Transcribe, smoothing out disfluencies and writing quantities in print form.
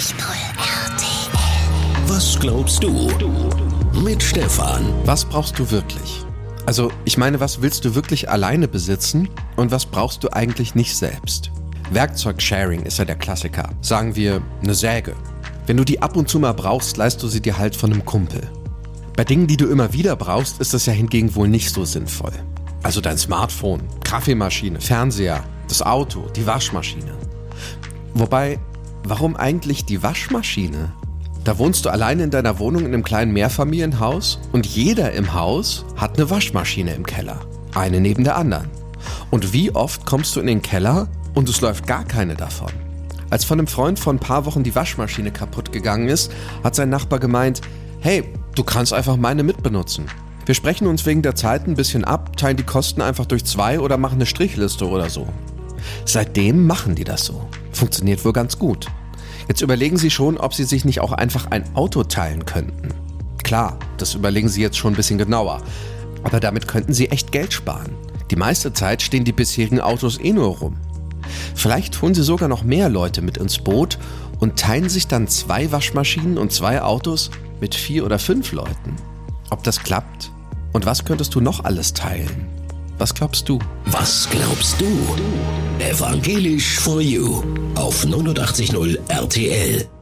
RTL. Was glaubst du? Mit Stefan. Was brauchst du wirklich? Also, ich meine, was willst du wirklich alleine besitzen und was brauchst du eigentlich nicht selbst? Werkzeug-Sharing ist ja der Klassiker. Sagen wir, eine Säge. Wenn du die ab und zu mal brauchst, leihst du sie dir halt von einem Kumpel. Bei Dingen, die du immer wieder brauchst, ist das ja hingegen wohl nicht so sinnvoll. Also dein Smartphone, Kaffeemaschine, Fernseher, das Auto, die Waschmaschine. Wobei, warum eigentlich die Waschmaschine? Da wohnst du alleine in deiner Wohnung in einem kleinen Mehrfamilienhaus und jeder im Haus hat eine Waschmaschine im Keller. Eine neben der anderen. Und wie oft kommst du in den Keller und es läuft gar keine davon? Als von einem Freund vor ein paar Wochen die Waschmaschine kaputt gegangen ist, hat sein Nachbar gemeint, hey, du kannst einfach meine mitbenutzen. Wir sprechen uns wegen der Zeit ein bisschen ab, teilen die Kosten einfach durch 2 oder machen eine Strichliste oder so. Seitdem machen die das so. Funktioniert wohl ganz gut. Jetzt überlegen sie schon, ob sie sich nicht auch einfach ein Auto teilen könnten. Klar, das überlegen sie jetzt schon ein bisschen genauer. Aber damit könnten sie echt Geld sparen. Die meiste Zeit stehen die bisherigen Autos nur rum. Vielleicht holen sie sogar noch mehr Leute mit ins Boot und teilen sich dann 2 Waschmaschinen und 2 Autos mit 4 oder 5 Leuten. Ob das klappt? Und was könntest du noch alles teilen? Was glaubst du? Was glaubst du? Evangelisch for You auf 89.0 RTL.